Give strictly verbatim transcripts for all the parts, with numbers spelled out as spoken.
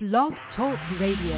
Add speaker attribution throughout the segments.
Speaker 1: Blog Talk Radio.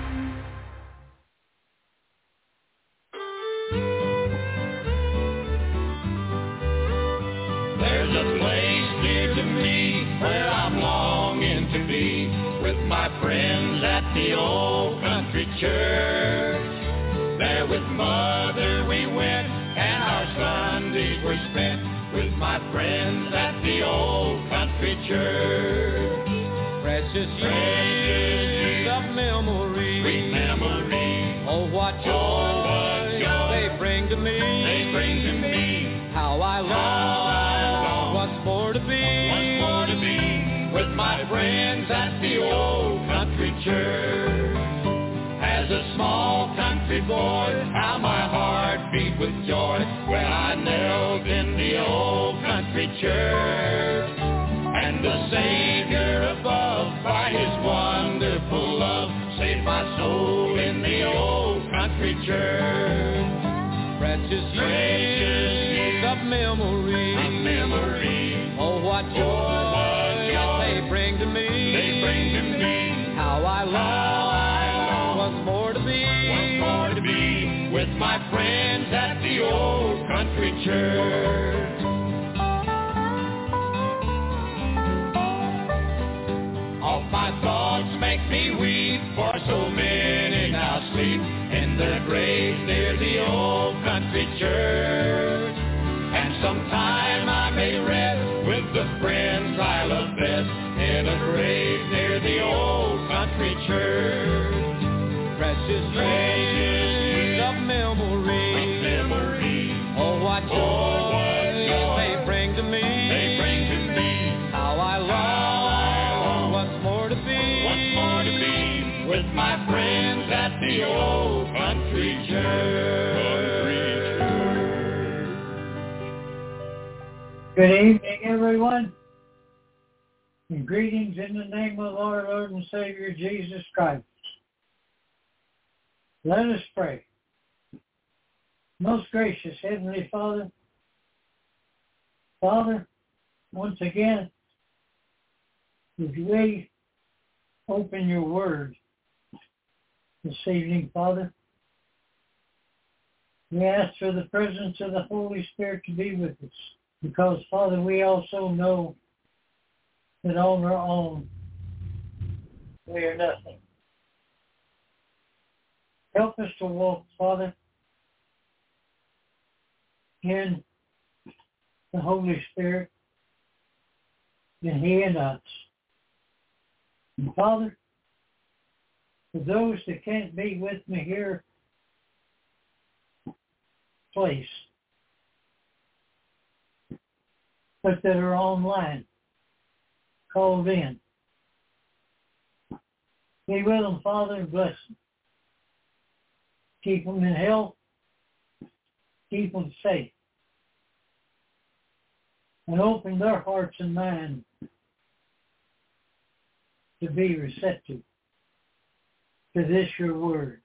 Speaker 2: There's a place near to me where I'm longing to be with my friends at the old country church. There with Mother we went and our Sundays were spent with my friends at the old country church. Precious years of memory, sweet memory. Oh, what joy, oh, what joy they bring to me. They bring to me. How I long once more to be, once more to be with my friends at the old country church. As a small country boy, how my heart beat with joy when I knelt in the old country church. And the Savior above, by His wonderful love, saved my soul in the old country church. Precious years of memory, of memory. Oh, what joy, oh, what joy they bring to me. They bring to me. How I long once more to be, once more to be with my friends at the old country church. All my thoughts make me weep, for so many now sleep in their graves near the old country church. And sometime I may rest with the friends I love best in a grave near the old country church. Precious years of memory, of memory. Oh, what joy, oh, what joy they bring to me. They bring to me. How I long once more to be, once more to be with my friends at the old country church.
Speaker 3: Good evening, everyone, and greetings in the name of our Lord and Savior Jesus Christ. Let us pray. Most gracious Heavenly Father, Father, once again, as we open your word this evening, Father, we ask for the presence of the Holy Spirit to be with us. Because, Father, we also know that on our own, we are nothing. Help us to walk, Father, in the Holy Spirit, and He in us. And, Father, for those that can't be with me here, please, but that are online, called in. Be with them, Father, and bless them. Keep them in health. Keep them safe. And open their hearts and minds to be receptive to this, your word.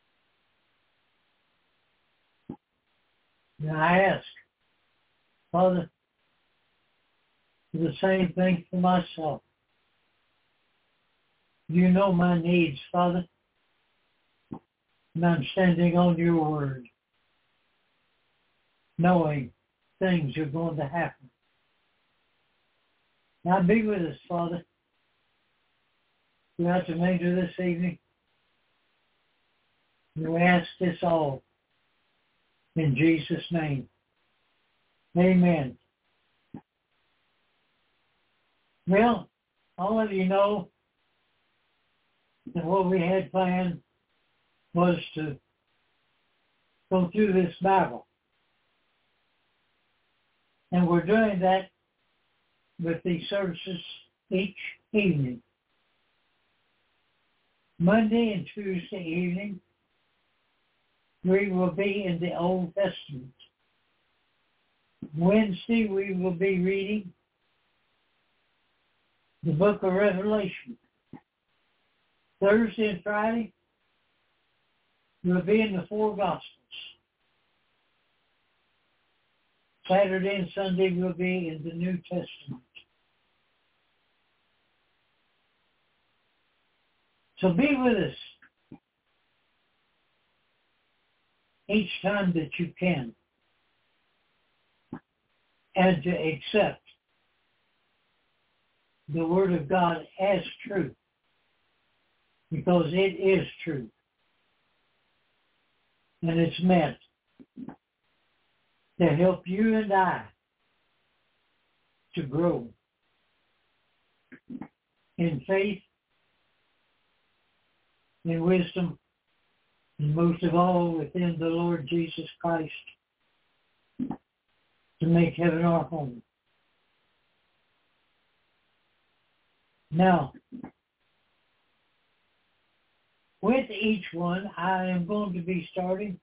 Speaker 3: And I ask, Father, the same thing for myself. You know my needs, Father, and I'm standing on your word, knowing things are going to happen. Now be with us, Father, throughout the remainder of this evening. And we ask this all in Jesus' name. Amen. Well, all of you know that what we had planned was to go through this Bible. And we're doing that with these services each evening. Monday and Tuesday evening, we will be in the Old Testament. Wednesday, we will be reading the book of Revelation. Thursday and Friday, we'll be in the four Gospels. Saturday and Sunday, we'll be in the New Testament. So be with us each time that you can, and to accept the Word of God as truth, because it is truth. And it's meant to help you and I to grow in faith, in wisdom, and most of all within the Lord Jesus Christ, to make heaven our home. Now, with each one, I am going to be starting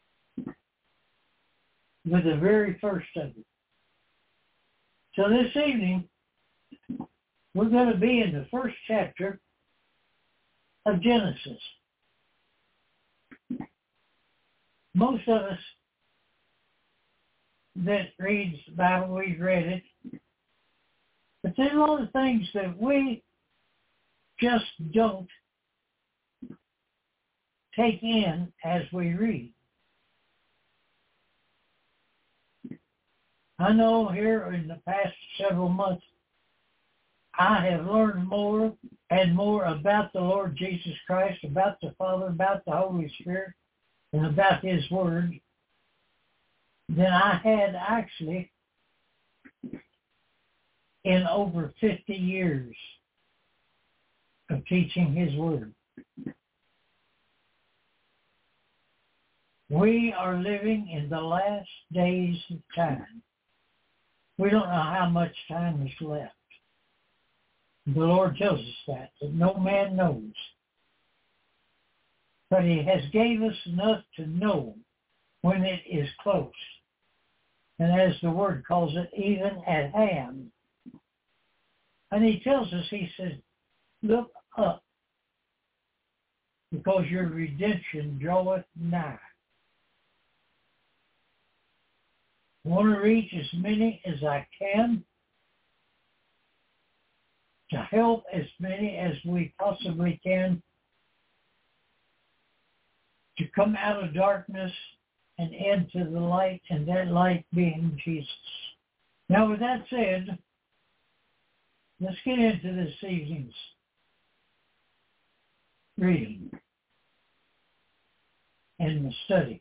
Speaker 3: with the very first of it. So this evening, we're going to be in the first chapter of Genesis. Most of us that reads the Bible, we've read it. But there's a lot of things that we just don't take in as we read. I know here in the past several months, I have learned more and more about the Lord Jesus Christ, about the Father, about the Holy Spirit, and about His Word than I had actually in over fifty years of teaching His Word. We are living in the last days of time. We don't know how much time is left. The Lord tells us that, that no man knows. But He has gave us enough to know when it is close. And as the Word calls it, even at hand. And He tells us, He says, look up, because your redemption draweth nigh. I want to reach as many as I can, to help as many as we possibly can to come out of darkness and into the light, and that light being Jesus. Now, with that said, let's get into this evening's reading and the study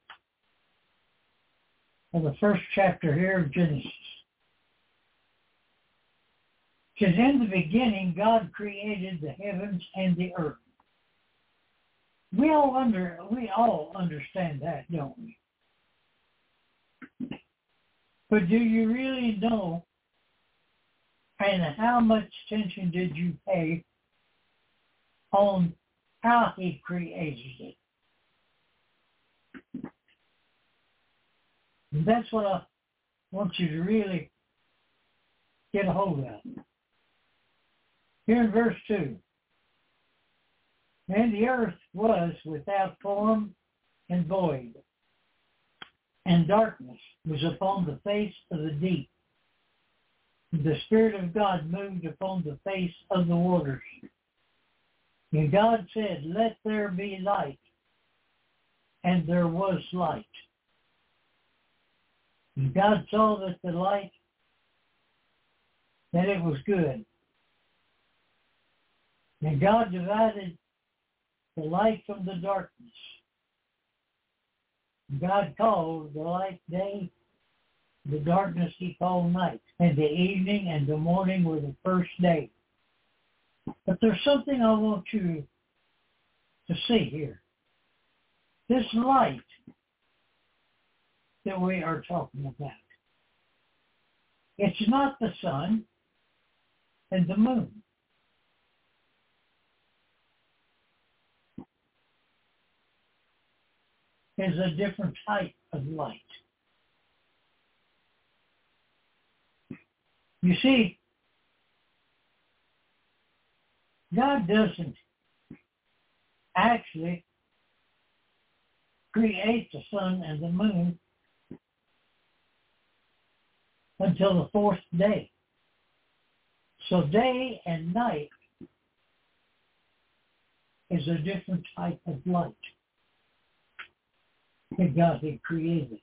Speaker 3: of the first chapter here of Genesis. Because in the beginning, God created the heavens and the earth. We all under we all understand that, don't we? But do you really know, and how much attention did you pay on how He created it? And that's what I want you to really get a hold of. Here in verse two, and the earth was without form and void, and darkness was upon the face of the deep. The Spirit of God moved upon the face of the waters. And God said, let there be light. And there was light. And God saw that the light, that it was good. And God divided the light from the darkness. God called the light day, the darkness He called night, and the evening and the morning were the first day. But there's something I want you to see here. This light that we are talking about, it's not the sun and the moon. Is a different type of light. You see, God doesn't actually create the sun and the moon until the fourth day. So day and night is a different type of light that God had created.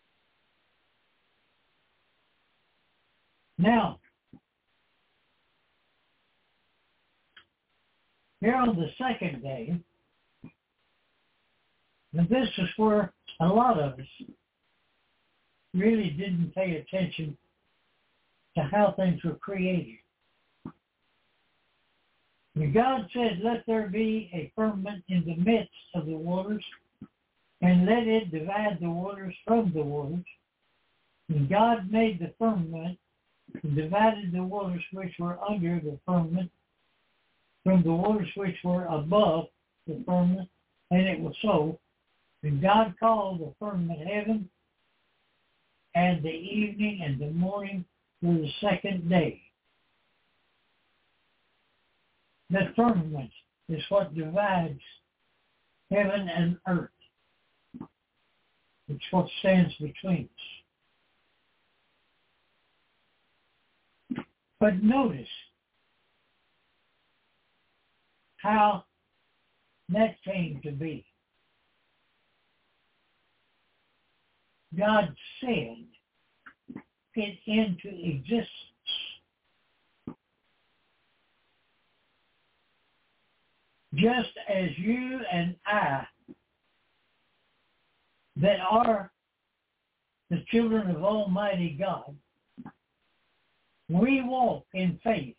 Speaker 3: Now, here on the second day, and this is where a lot of us really didn't pay attention to how things were created. And God said, let there be a firmament in the midst of the waters, and let it divide the waters from the waters. And God made the firmament and divided the waters which were under the firmament from the waters which were above the firmament, and it was so. And God called the firmament heaven, and the evening and the morning were the second day. The firmament is what divides heaven and earth. It's what stands between us. But notice how that came to be. God said it into existence. Just as you and I, that are the children of Almighty God, we walk in faith.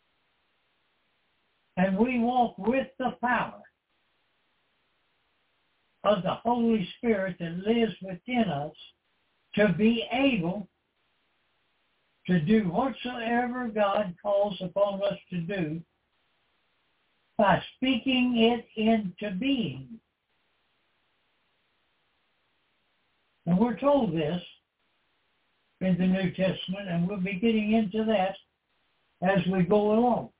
Speaker 3: And we walk with the power of the Holy Spirit that lives within us to be able to do whatsoever God calls upon us to do by speaking it into being. And we're told this in the New Testament, and we'll be getting into that as we go along.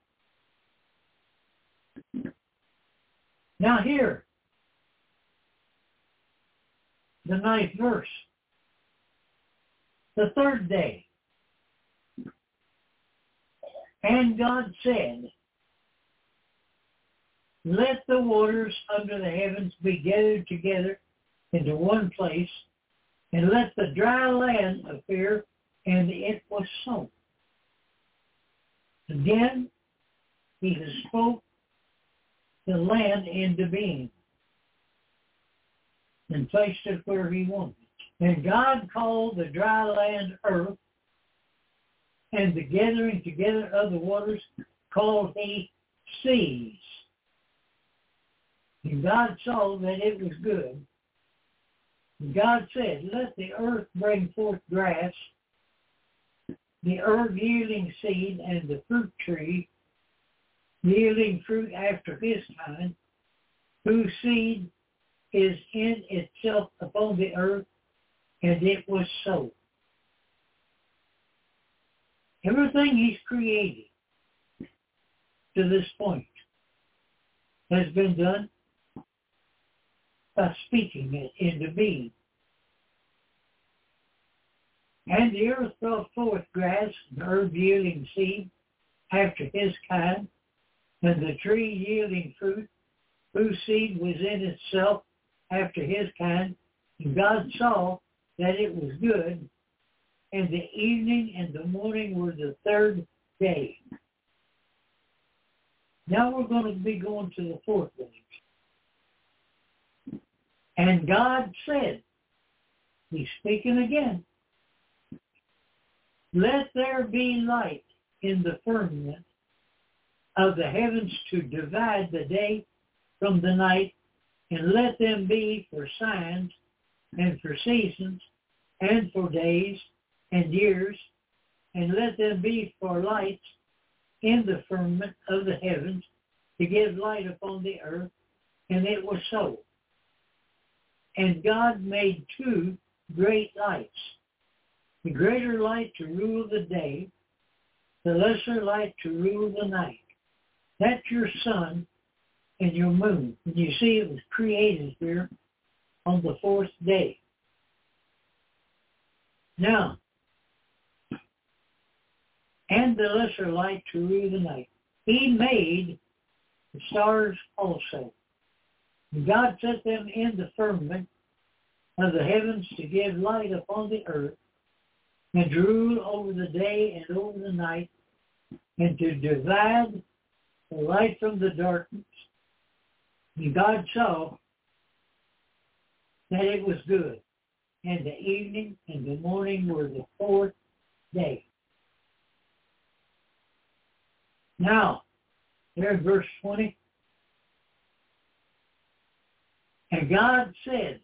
Speaker 3: Now here, the ninth verse, the third day. And God said, let the waters under the heavens be gathered together into one place, and let the dry land appear, and it was so. Again, he has spoke the land into being and placed it where he wanted it. And God called the dry land earth, and the gathering together of the waters called he seas. And God saw that it was good. And God said, let the earth bring forth grass, the herb yielding seed, and the fruit tree yielding fruit after his kind, whose seed is in itself upon the earth, and it was so. Everything he's created to this point has been done by speaking it into being. And the earth brought forth grass, and herb yielding seed after his kind, and the tree yielding fruit, whose seed was in itself after his kind. And God saw that it was good, and the evening and the morning were the third day. Now we're going to be going to the fourth day. And God said, he's speaking again, let there be light in the firmament of the heavens to divide the day from the night, and let them be for signs and for seasons and for days and years, and let them be for lights in the firmament of the heavens to give light upon the earth. And it was so. And God made two great lights, the greater light to rule the day, the lesser light to rule the night. That's your sun and your moon. And you see it was created here on the fourth day. Now, and the lesser light to rule the night. He made the stars also. And God set them in the firmament of the heavens to give light upon the earth, and to rule over the day and over the night, and to divide the light from the darkness. And God saw that it was good. And the evening and the morning were the fourth day. Now, there in verse twenty, and God said,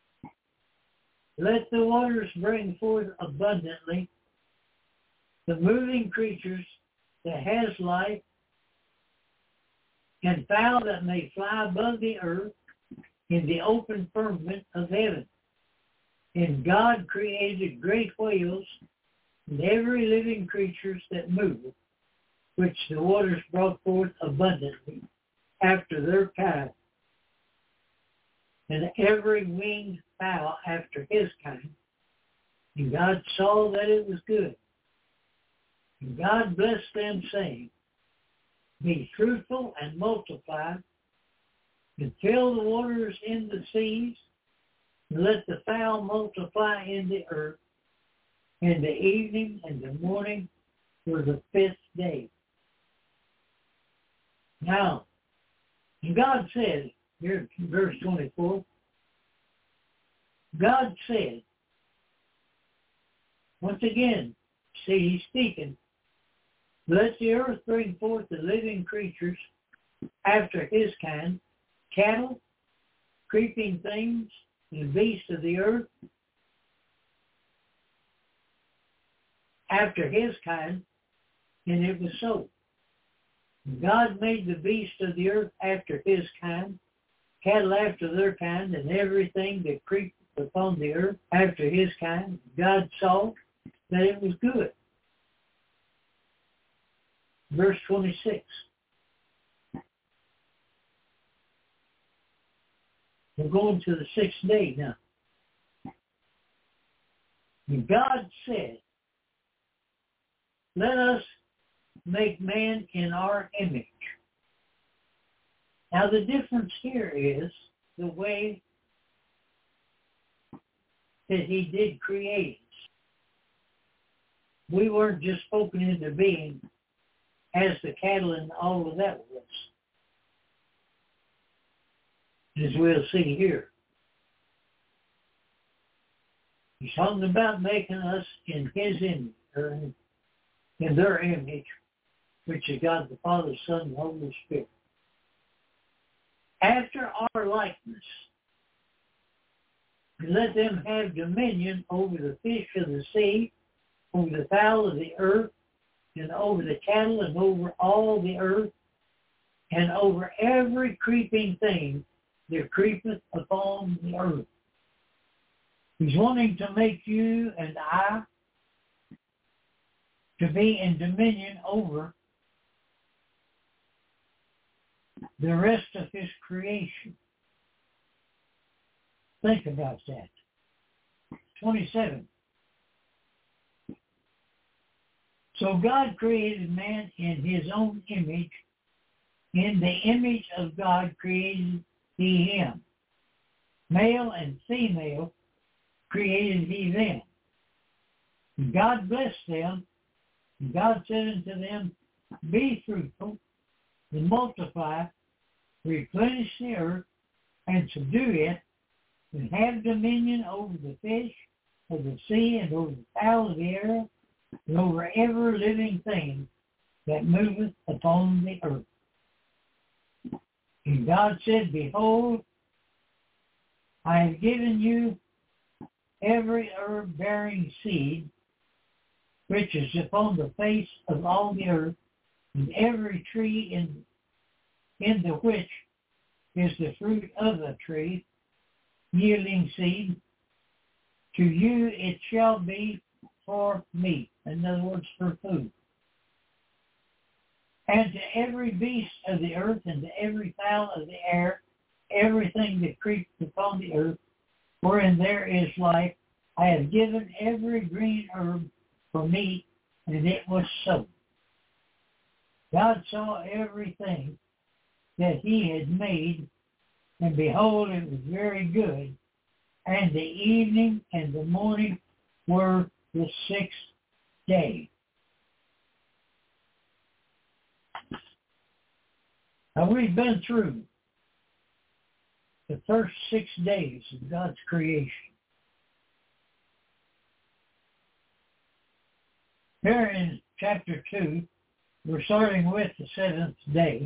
Speaker 3: let the waters bring forth abundantly the moving creatures that has life, and fowl that may fly above the earth in the open firmament of heaven. And God created great whales and every living creature that moveth, which the waters brought forth abundantly after their kind, and every winged fowl after his kind. And God saw that it was good. And God blessed them, saying, be fruitful and multiply, and fill the waters in the seas, and let the fowl multiply in the earth. And the evening and the morning were the fifth day. Now, God said, here in verse twenty-four, God said, once again, see, he's speaking, let the earth bring forth the living creatures after his kind, cattle, creeping things, and beasts of the earth after his kind, and it was so. God made the beasts of the earth after his kind, cattle after their kind, and everything that creepeth upon the earth after his kind. God saw that it was good. Verse twenty-six. We're going to the sixth day now. And God said, let us make man in our image. Now the difference here is the way that he did create us. We weren't just spoken into being as the cattle and all of that was, as we'll see here. He's talking about making us in his image, or in their image, which is God the Father, Son, and Holy Spirit. After our likeness, let them have dominion over the fish of the sea, over the fowl of the earth, and over the cattle, and over all the earth, and over every creeping thing that creepeth upon the earth. He's wanting to make you and I to be in dominion over the rest of his creation. Think about that. twenty-seven. So God created man in his own image. In the image of God created he him. Male and female created he them. And God blessed them. And God said unto them, be fruitful, and multiply, replenish the earth, and subdue it, and have dominion over the fish of the sea, and over the fowl of the air, and over every living thing that moveth upon the earth. And God said, behold, I have given you every herb bearing seed, which is upon the face of all the earth, and every tree in, in the which is the fruit of the tree, yielding seed. To you it shall be for meat. In other words, for food. And to every beast of the earth, and to every fowl of the air, everything that creeps upon the earth, wherein there is life, I have given every green herb for meat, and it was so. God saw everything that he had made, and behold, it was very good. And the evening and the morning were the sixth day. Now we've been through the first six days of God's creation. Here in chapter two, we're starting with the seventh day.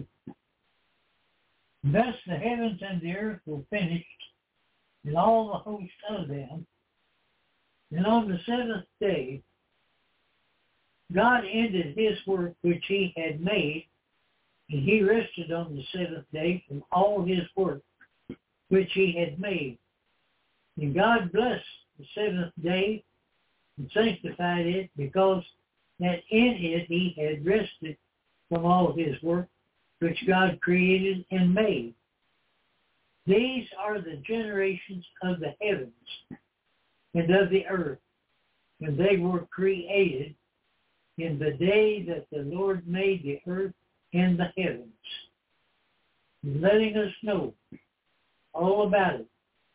Speaker 3: Thus the heavens and the earth were finished, and all the host of them. And on the seventh day, God ended his work which he had made, and he rested on the seventh day from all his work which he had made. And God blessed the seventh day and sanctified it, because that in it he had rested from all his work which God created and made. These are the generations of the heavens and of the earth, when they were created in the day that the Lord made the earth and the heavens, letting us know all about it.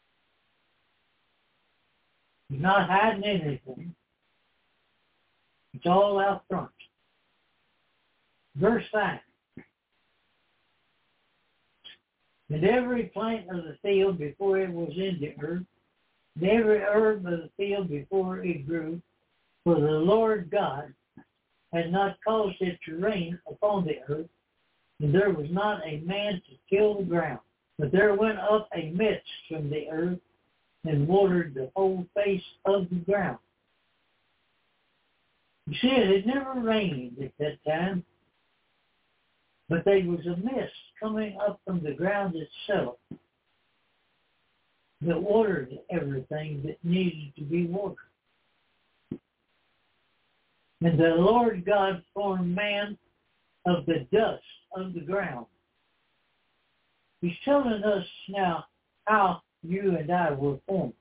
Speaker 3: He's not hiding anything. It's all out front. Verse five. And every plant of the field before it was in the earth, and every herb of the field before it grew, for the Lord God had not caused it to rain upon the earth, and there was not a man to till the ground. But there went up a mist from the earth, and watered the whole face of the ground. You see, it had never rained at that time, but there was a mist coming up from the ground itself that watered everything that needed to be watered. And the Lord God formed man of the dust of the ground. He's telling us now how you and I were formed.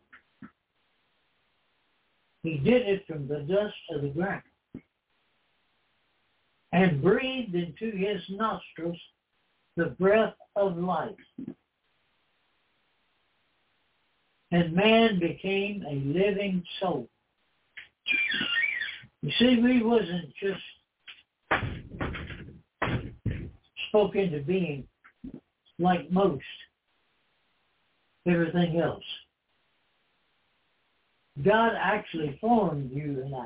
Speaker 3: He did it from the dust of the ground, and breathed into his nostrils the breath of life. And man became a living soul. You see, we wasn't just spoke into being like most everything else. God actually formed you and I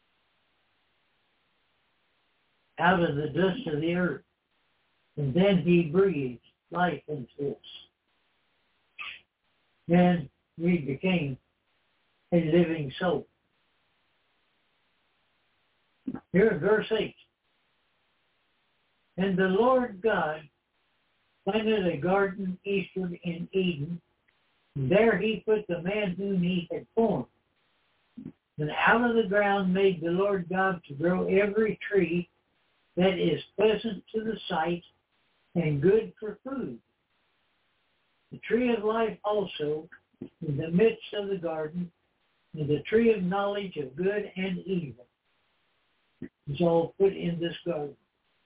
Speaker 3: out of the dust of the earth, and then he breathed life into us. Then we became a living soul. Here in verse eight. And the Lord God planted a garden eastward in Eden. And there he put the man whom he had formed. And out of the ground made the Lord God to grow every tree that is pleasant to the sight and good for food. The tree of life also in the midst of the garden, and the tree of knowledge of good and evil is all put in this garden.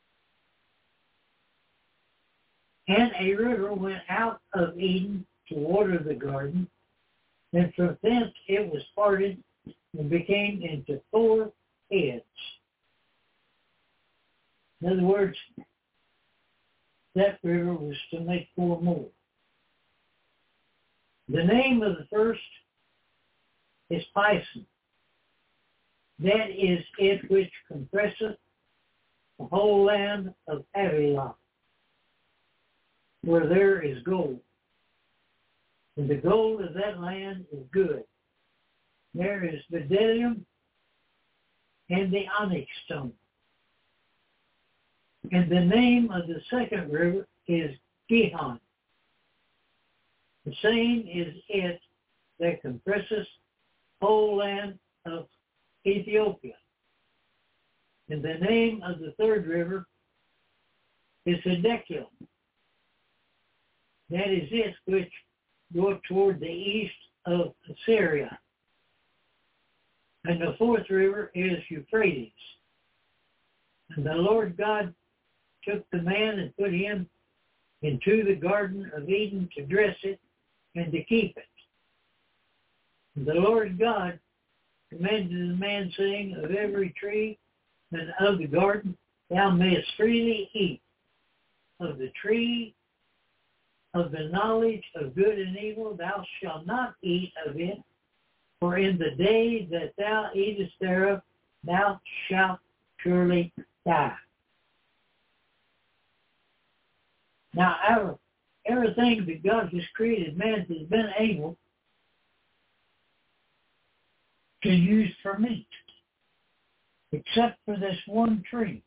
Speaker 3: And a river went out of Eden to water the garden, and from thence it was parted and became into four heads. In other words, that river was to make four more. The name of the first is Pison. That is it which compresseth the whole land of Havilah, where there is gold. And the gold of that land is good. There is bdellium and the onyx stone. And the name of the second river is Gihon. The same is it that compresses the whole land of Ethiopia. And the name of the third river is Hiddekel. That is it which goeth toward the east of Assyria. And the fourth river is Euphrates. And the Lord God took the man and put him into the Garden of Eden to dress it and to keep it. And the Lord God commanded the man, saying, of every tree and of the garden thou mayest freely eat, of the tree of the knowledge of good and evil thou shalt not eat of it, for in the day that thou eatest thereof thou shalt surely die. Now, out of everything that God has created, man has been able to use for meat, except for this one tree.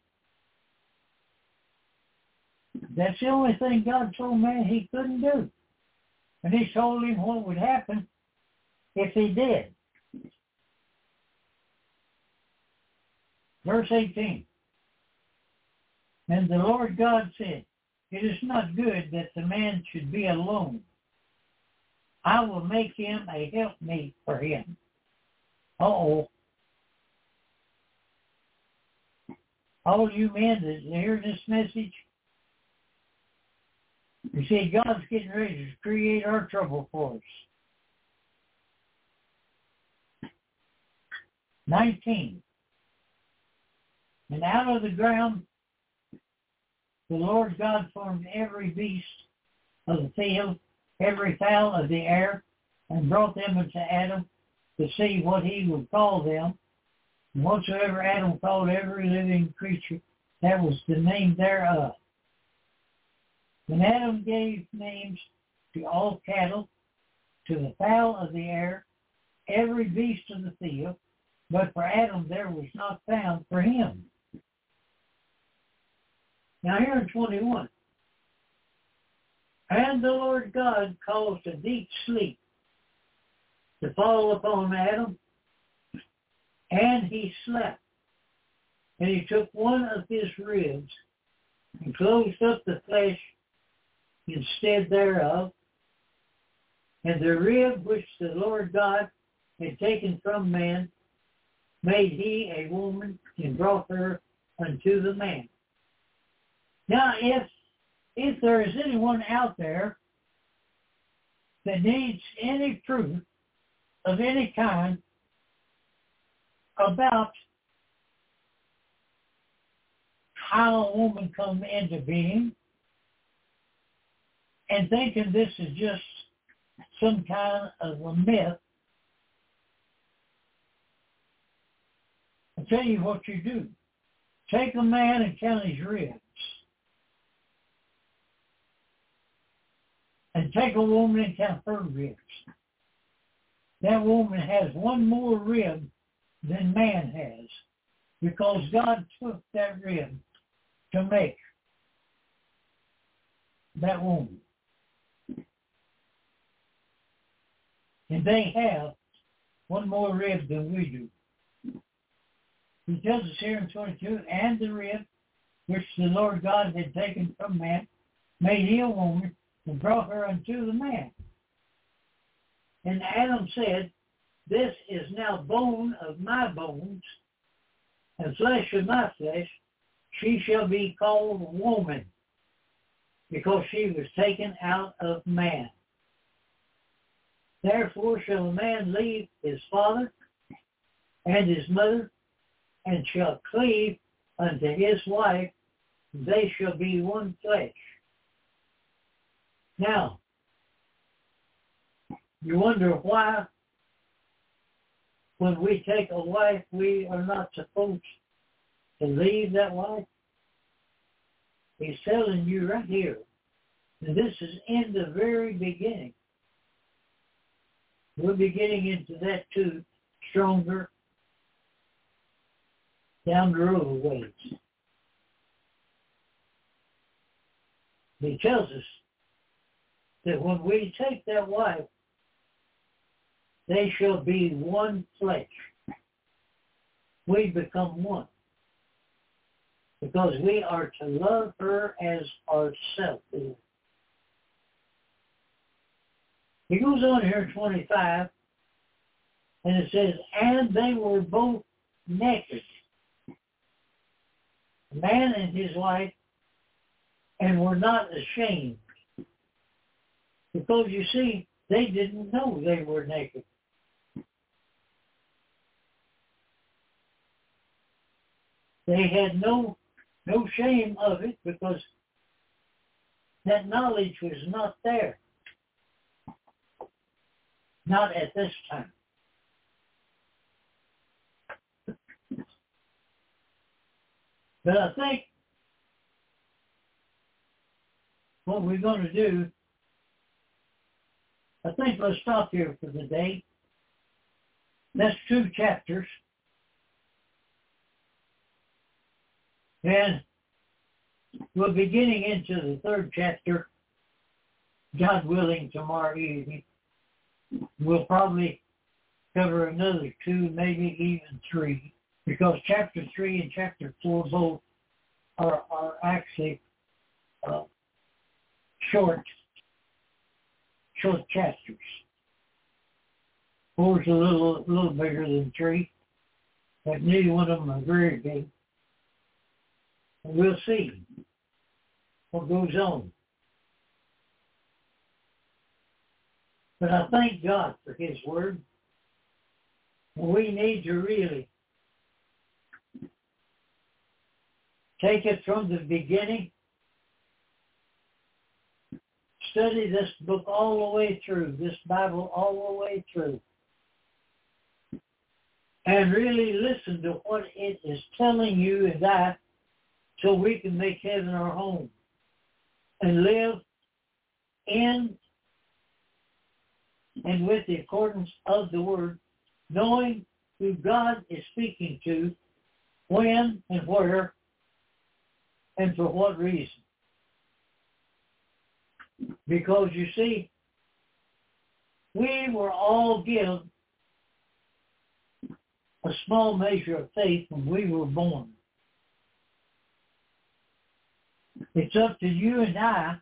Speaker 3: That's the only thing God told man he couldn't do. And he told him what would happen if he did. Verse eighteen. And the Lord God said, it is not good that the man should be alone. I will make him a helpmeet for him. Uh-oh. All you men that hear this message, you see, God's getting ready to create our trouble for us. nineteen. And out of the ground the Lord God formed every beast of the field, every fowl of the air, and brought them unto Adam to see what he would call them. And whatsoever Adam called every living creature, that was the name thereof. And Adam gave names to all cattle, to the fowl of the air, every beast of the field, but for Adam there was not found for him. Now here in twenty-one, and the Lord God caused a deep sleep to fall upon Adam, and he slept. And he took one of his ribs and closed up the flesh instead thereof, and the rib which the Lord God had taken from man made he a woman and brought her unto the man. Now, if if there is anyone out there that needs any proof of any kind about how a woman come into being, and thinking this is just some kind of a myth, I'll tell you what you do. Take a man and count his ribs. And take a woman and count her ribs. That woman has one more rib than man has, because God took that rib to make that woman. And they have one more rib than we do. He tells us here in twenty-two, and the rib which the Lord God had taken from man made he a woman and brought her unto the man. And Adam said, this is now bone of my bones and flesh of my flesh. She shall be called woman, because she was taken out of man. Therefore shall a man leave his father and his mother, and shall cleave unto his wife. They shall be one flesh. Now, you wonder why when we take a wife, we are not supposed to leave that wife? He's telling you right here, and this is in the very beginning. We'll be getting into that too, stronger down the road ways. He tells us that when we take that wife, they shall be one flesh. We become one, because we are to love her as ourselves. He goes on here in twenty-five, and it says, and they were both naked, the man and his wife, and were not ashamed. Because you see, they didn't know they were naked. They had no no shame of it because that knowledge was not there. Not at this time. But I think what we're going to do, I think let's stop here for the day. That's two chapters. And we'll be getting into the third chapter, God willing, tomorrow evening. We'll probably cover another two, maybe even three, because chapter three and chapter four both are, are actually uh, short, short chapters. Four's a little, little bigger than three, but neither one of them are very big. And we'll see what goes on. But I thank God for His Word. We need to really take it from the beginning, study this book all the way through, this Bible all the way through, and really listen to what it is telling you and I, so we can make heaven our home and live in and with the accordance of the Word, knowing who God is speaking to, when and where, and for what reason. Because you see, we were all given a small measure of faith when we were born. It's up to you and I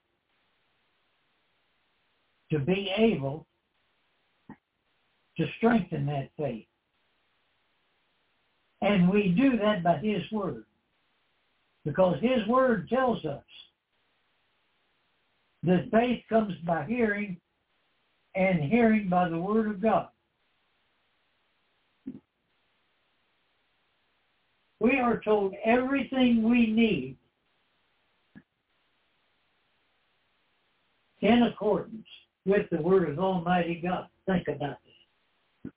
Speaker 3: to be able to strengthen that faith. And we do that by His Word. Because His Word tells us that faith comes by hearing, and hearing by the Word of God. We are told everything we need in accordance with the Word of Almighty God. Think about this.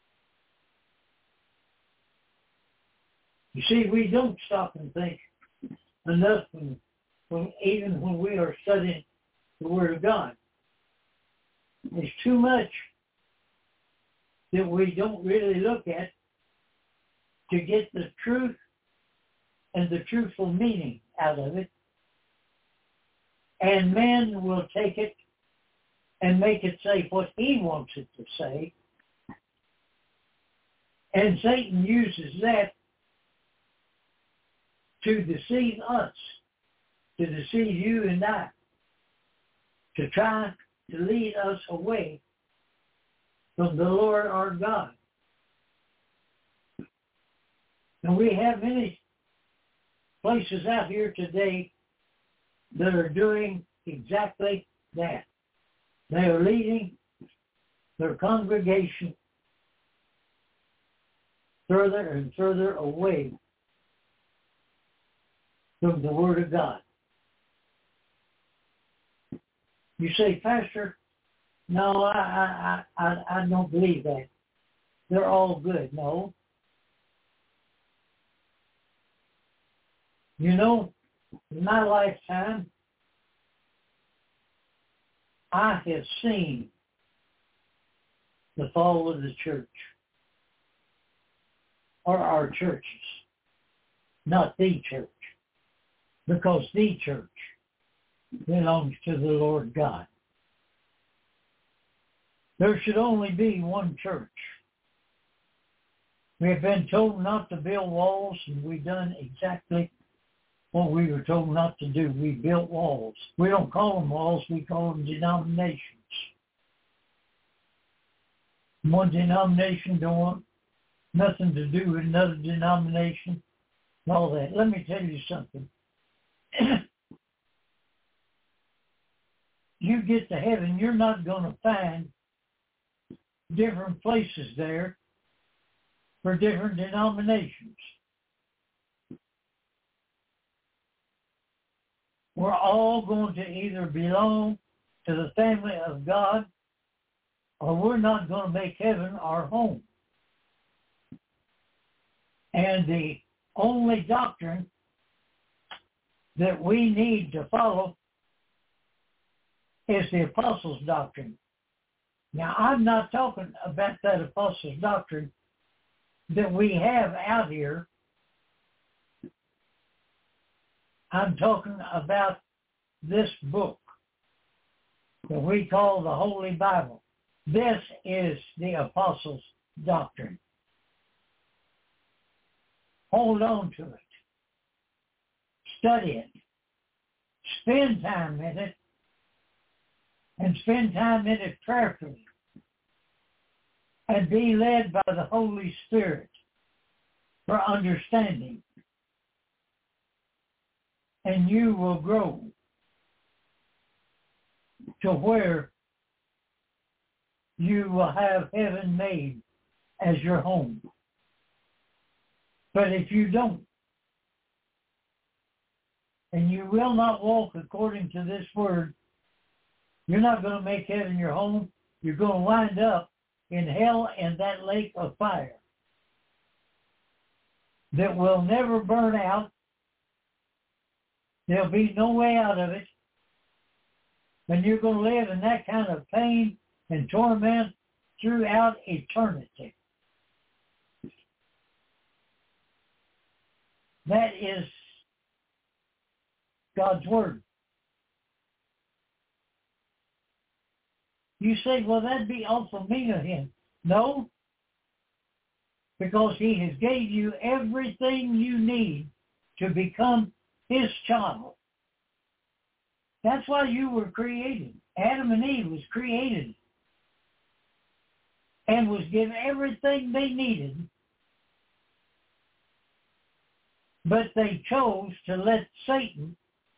Speaker 3: You see, we don't stop and think enough when, when, even when we are studying the Word of God. There's too much that we don't really look at to get the truth and the truthful meaning out of it. And man will take it and make it say what he wants it to say. And Satan uses that to deceive us, to deceive you and I, to try to lead us away from the Lord our God. And we have many places out here today that are doing exactly that. They are leading their congregation further and further away from the Word of God. You say, Pastor, no, I, I, I, I don't believe that. They're all good. No. You know, in my lifetime, I have seen the fall of the church, or our churches, not the church, because the church belongs to the Lord God. There should only be one church. We have been told not to build walls, and we've done exactly what we were told not to do. We built walls. We don't call them walls, we call them denominations. One denomination don't want nothing to do with another denomination and all that. Let me tell you something. you get to heaven, you're not going to find different places there for different denominations. We're all going to either belong to the family of God, or we're not going to make heaven our home. And the only doctrine that we need to follow is the apostles' doctrine. Now, I'm not talking about that apostles' doctrine that we have out here. I'm talking about this book that we call the Holy Bible. This is the apostles' doctrine. Hold on to it. Study it. Spend time in it. And spend time in it prayerfully. And be led by the Holy Spirit for understanding. And you will grow to where you will have heaven made as your home. But if you don't, and you will not walk according to this word, you're not going to make heaven your home. You're going to wind up in hell and that lake of fire that will never burn out. There'll be no way out of it. And you're going to live in that kind of pain and torment throughout eternity. That is God's word. You say, well, that'd be awful mean of him. No, because he has gave you everything you need to become his child. That's why you were created. Adam and Eve was created and was given everything they needed. But they chose to let Satan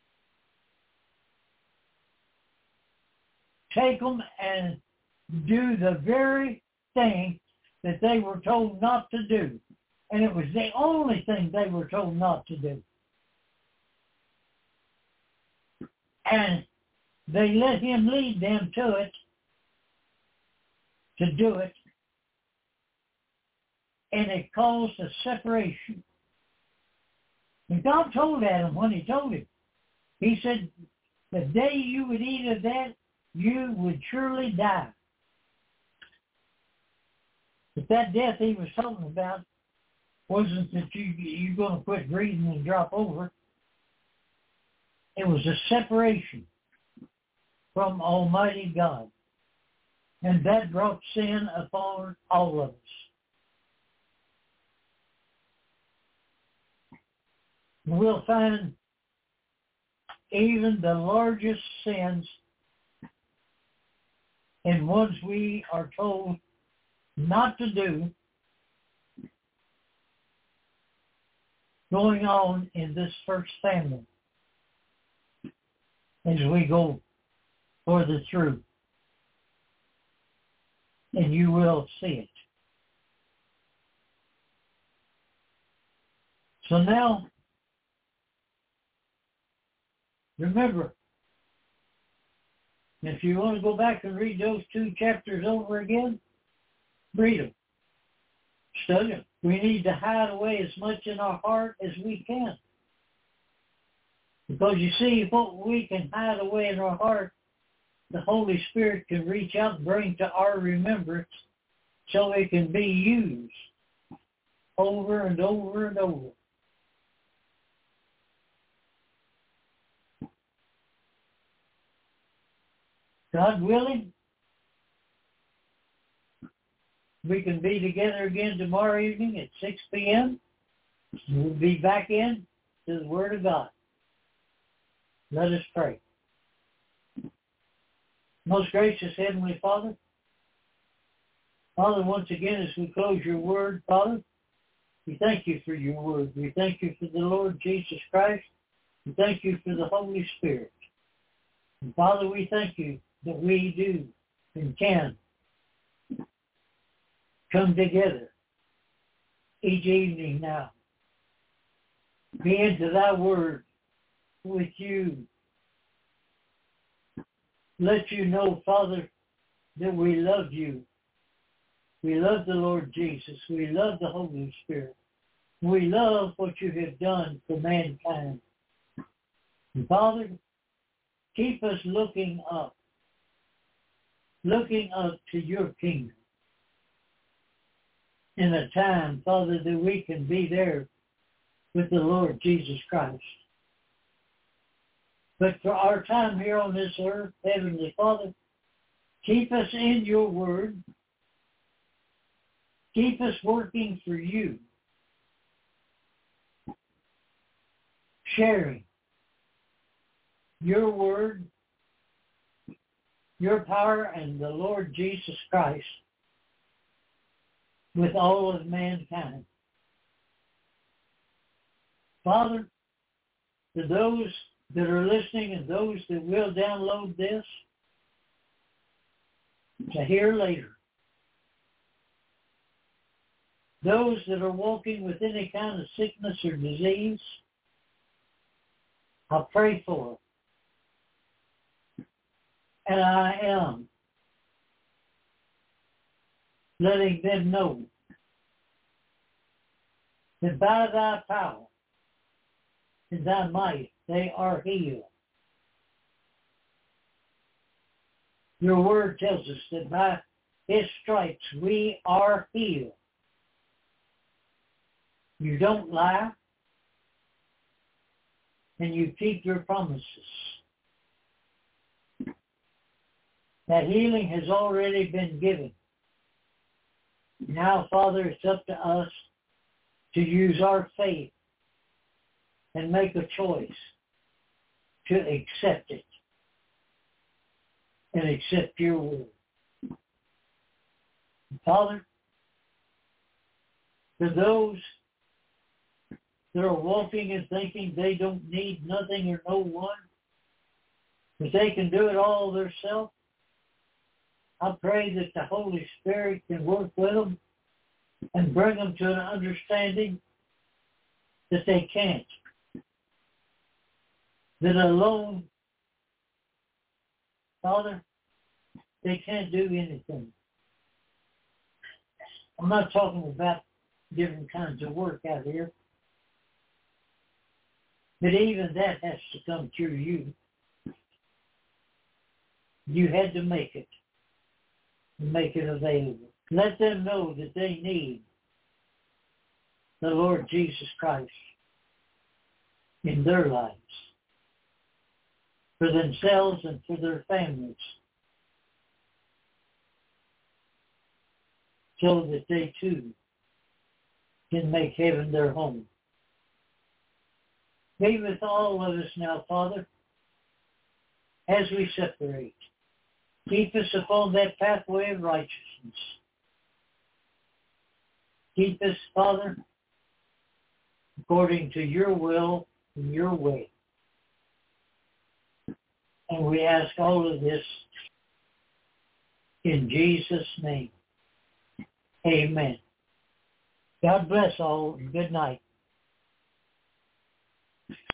Speaker 3: take them and do the very thing that they were told not to do. And it was the only thing they were told not to do. And they let him lead them to it, to do it. And it caused a separation. And God told Adam when he told him, he said, the day you would eat of that, you would surely die. But that death he was talking about wasn't that you, you're going to quit breathing and drop over. It was a separation from Almighty God. And that brought sin upon all of us. We'll find even the largest sins and ones we are told not to do going on in this first family as we go for the truth. And you will see it. So now, remember, if you want to go back and read those two chapters over again, read them. Study them. We need to hide away as much in our heart as we can. Because you see, what we can hide away in our heart, the Holy Spirit can reach out and bring to our remembrance so it can be used over and over and over. God willing, we can be together again tomorrow evening at six p.m. We'll be back in to the Word of God. Let us pray. Most gracious Heavenly Father, Father, once again, as we close your Word, Father, we thank you for your Word. We thank you for the Lord Jesus Christ. We thank you for the Holy Spirit. And Father, we thank you that we do and can come together each evening now. Be into thy word with you. Let you know, Father, that we love you. We love the Lord Jesus. We love the Holy Spirit. We love what you have done for mankind. And Father, keep us looking up, looking up to your kingdom in a time, Father, that we can be there with the Lord Jesus Christ. But for our time here on this earth, Heavenly Father, keep us in your word. Keep us working for you. Sharing your word, your power, and the Lord Jesus Christ with all of mankind. Father, to those that are listening and those that will download this to hear later, those that are walking with any kind of sickness or disease, I pray for them. And I am letting them know that by thy power and thy might they are healed. Your word tells us that by his stripes we are healed. You don't lie, and you keep your promises. That healing has already been given. Now, Father, it's up to us to use our faith and make a choice to accept it and accept your word. Father, to those that are walking and thinking they don't need nothing or no one, that they can do it all themselves, I pray that the Holy Spirit can work with them and bring them to an understanding that they can't. That alone, Father, they can't do anything. I'm not talking about different kinds of work out here. But even that has to come through you. You had to make it. Make it available. Let them know that they need the Lord Jesus Christ in their lives, for themselves and for their families, so that they too can make heaven their home. Be with all of us now, Father, as we separate. Keep us upon that pathway of righteousness. Keep us, Father, according to your will and your way. And we ask all of this in Jesus' name. Amen. God bless all and good night.